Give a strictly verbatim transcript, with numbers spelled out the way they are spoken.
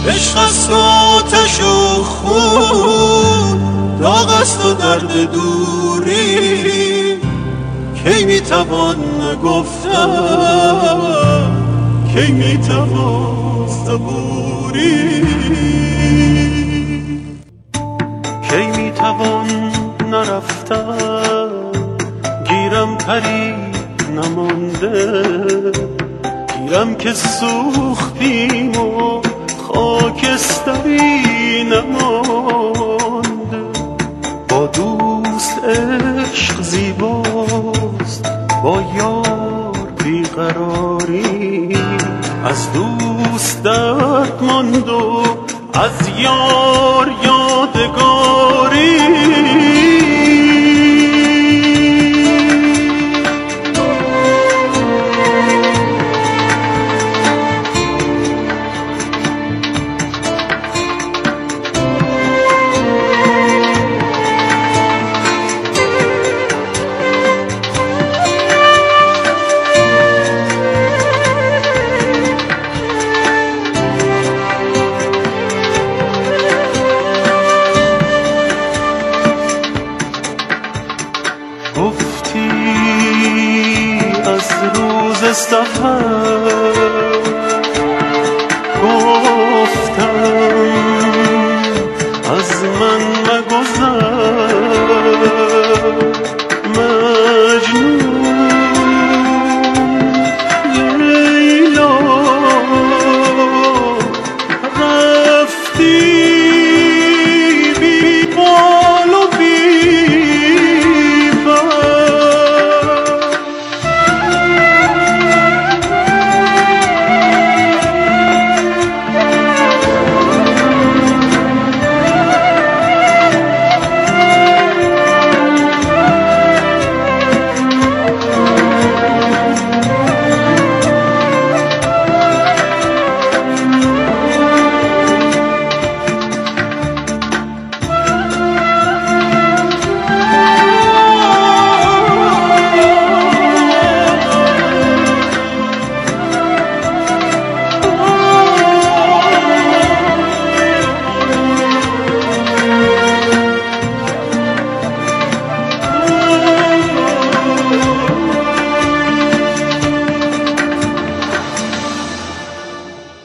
عشق است و آتش و خون، داغ است و درد دوری. کی میتوان گفتن، کی میتوان صبوری. کی میتوان نرفتن، گیرم پری نمانده، گیرم که سوختیم و خاکستری نمانده. با دوست عشق زیباست، با یار بیقراری. از دوست درد ماند و از یار یادگاری. گفتی از روز سفر، گفتم